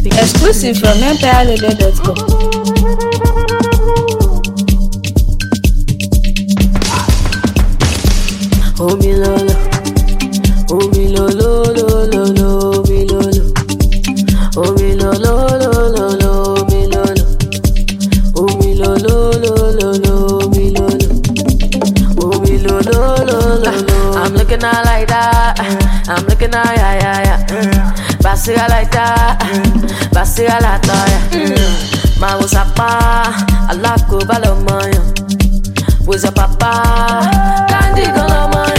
Exclusive from empireradio.com. Oh mi lolo, oh mi lolo, lolo, lolo, mi lolo, oh mi lolo, lolo, lolo, mi lolo, oh mi lolo, lolo, lolo, mi lolo, oh mi lolo, lolo. I'm looking out like that, I'm looking out, yeah. Basiga like that, basiga like that, yeah. Ma usapa, alako balomoyo, usa papa, kandi golomoyo.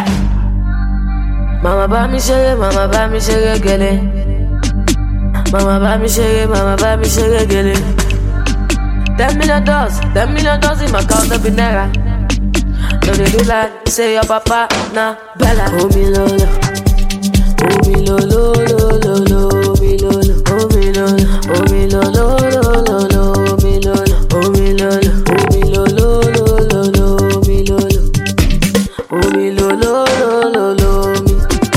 Mama bá mi ṣeré, mama bá mi ṣeré gẹ́lẹ́. Mama bá mi ṣeré, mama bá mi ṣeré gẹ́lẹ́. $10 million in my account of naira. No dey do like say your papa na Bella. Oh mi lolo, oh mi lolo, lolo, lolo, mi lolo, oh mi lolo, oh mi lolo, lolo, lolo, mi lolo, oh mi lolo, oh mi lolo, lolo, lolo, mi lolo, oh mi lolo, lolo, lolo, mi.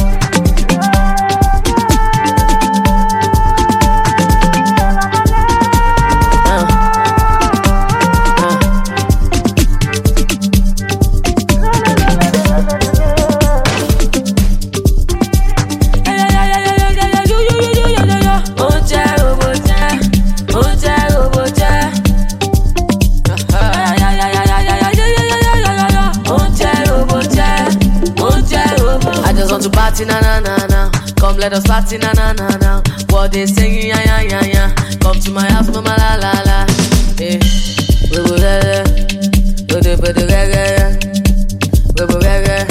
Na. Come let us party na. What they singing ya. Come to my house mama la. Eh, we go there. We dey reggae. We go reggae.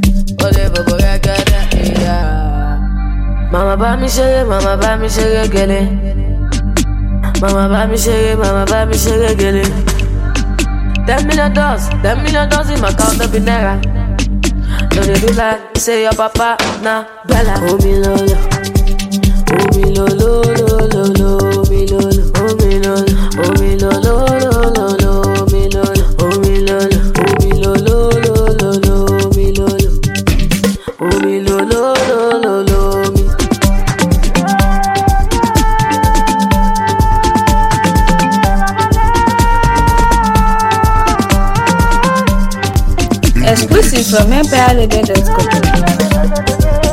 Yeah. Mama bá mi ṣeré gẹ́lẹ́. Mama bá mi ṣeré gẹ́lẹ́. $10 million in my account of naira. No dey do like say your papa na Bella. Oh mi lolo, oh mi lolo, lolo, lolo, mi lolo, oh mi lolo, oh mi lolo, lolo, lolo, mi lolo, oh mi lolo, oh mi lolo, lolo, lolo, mi lolo, oh mi lolo, lolo, lolo, mi. Exclusive from empireradio.com.